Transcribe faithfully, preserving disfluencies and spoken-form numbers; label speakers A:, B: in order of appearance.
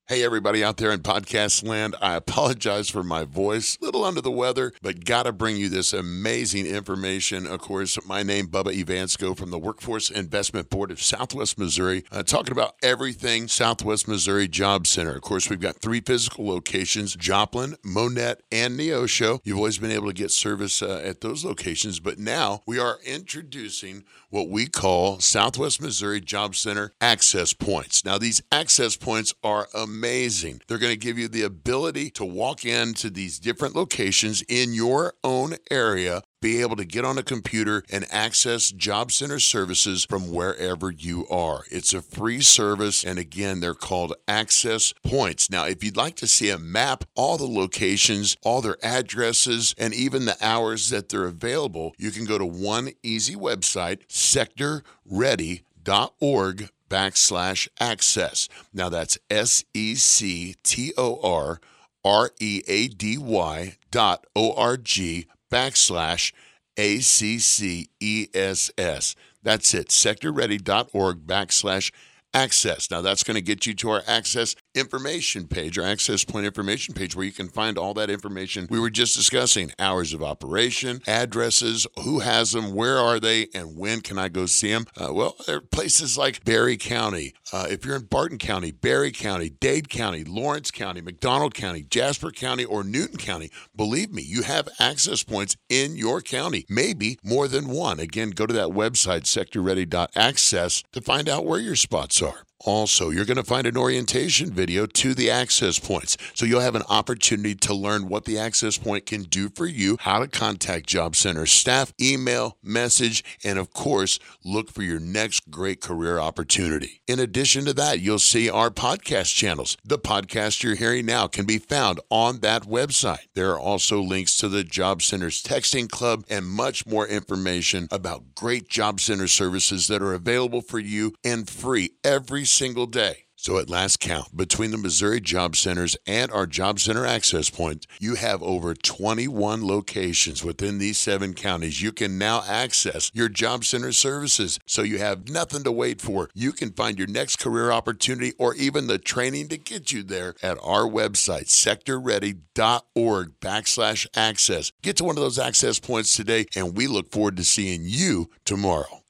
A: Hey, everybody out there in podcast land. I apologize for my voice, a little under the weather, but got to bring you this amazing information. Of course, my name, Bubba Evansko from the Workforce Investment Board of Southwest Missouri, uh, talking about everything Southwest Missouri Job Center. Of course, we've got three physical locations, Joplin, Monette, and Neosho. You've always been able to get service uh, at those locations, but now we are introducing what we call Southwest Missouri Job Center Access Points. Now, these access points are amazing. Amazing. They're going to give you the ability to walk into these different locations in your own area, be able to get on a computer and access job center services from wherever you are. It's a free service, and again, they're called access points. Now, if you'd like to see a map, all the locations, all their addresses, and even the hours that they're available, you can go to one easy website, sector ready dot org backslash access. Now that's S E C T O R R E A D Y dot O R G backslash A C C E S S. That's it, sector ready dot org backslash access. Now that's going to get you to our access information page, our access point information page, where you can find all that information we were just discussing: hours of operation, addresses, who has them, where are they, and when can I go see them? Uh, well, there are places like Berry County. Uh, if you're in Barton County, Berry County, Dade County, Lawrence County, McDonald County, Jasper County, or Newton County, believe me, you have access points in your county, maybe more than one. Again, go to that website, sector ready dot access, to find out where your spots are. Also, you're going to find an orientation video to the access points. So you'll have an opportunity to learn what the access point can do for you, how to contact Job Center staff, email, message, and of course, look for your next great career opportunity. In addition to that, you'll see our podcast channels. The podcast you're hearing now can be found on that website. There are also links to the Job Center's texting club and much more information about great Job Center services that are available for you and free every single day. So at last count, between the Missouri Job Centers and our Job Center access points, you have over twenty-one locations within these seven counties. You can now access your Job Center services, so you have nothing to wait for. You can find your next career opportunity or even the training to get you there at our website, sector ready dot org backslash access. Get to one of those access points today, and we look forward to seeing you tomorrow.